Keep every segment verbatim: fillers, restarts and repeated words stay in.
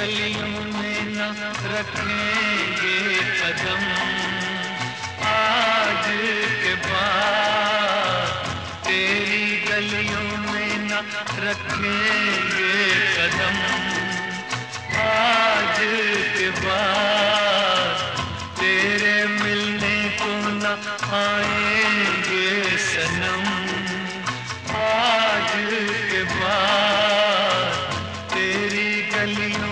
गलियों में न रखेंगे कदम। आज के बाद तेरी गलियों में न रखेंगे कदम। आज के बाद तेरे मिलने को न आएंगे सनम। आज के बाद तेरी गलियों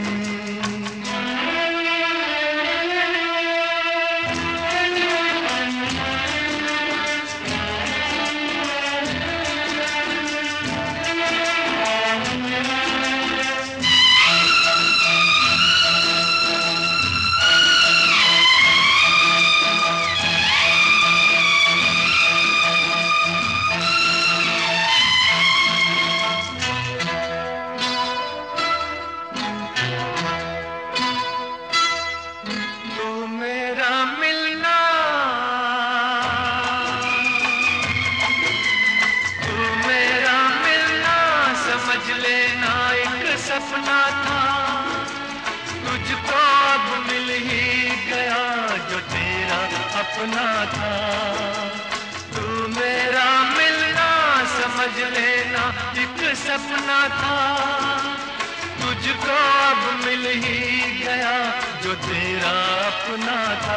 सपना था, तुझको अब मिल ही गया जो तेरा अपना था। तू मेरा मिलना समझ लेना एक सपना था, तुझको अब मिल ही गया जो तेरा अपना था।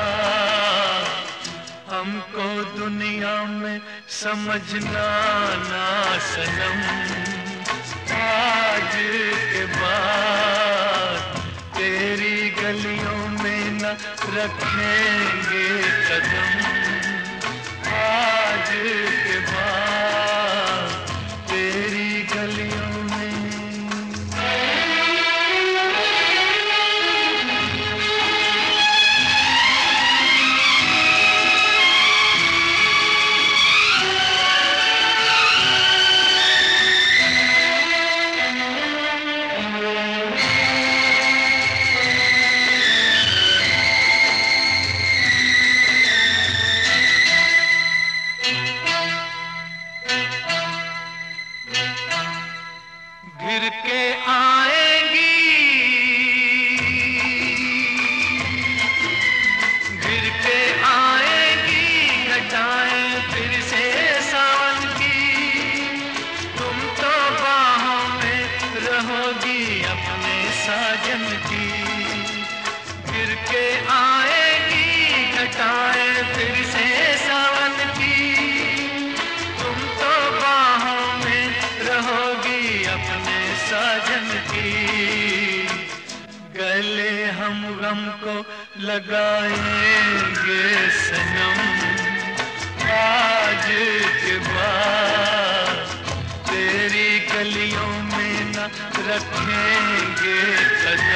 हमको दुनिया में समझना ना सनम। आज के बाद तेरी गलियों में न रखेंगे कदम। आज के बाद तेरी गलियों गिर के आएंगी, गिर के आएंगी घटाएं फिर से सावन की। तुम तो बाहों में रहोगी अपने साजन की। गिर के आएंगी घटाएं फिर से सावन की। तुम तो बाहों में रहोगी अपने साजन की। गले हम गम को लगाएंगे सनम। आज के बाद तेरी गलियों में न रखेंगे कदम।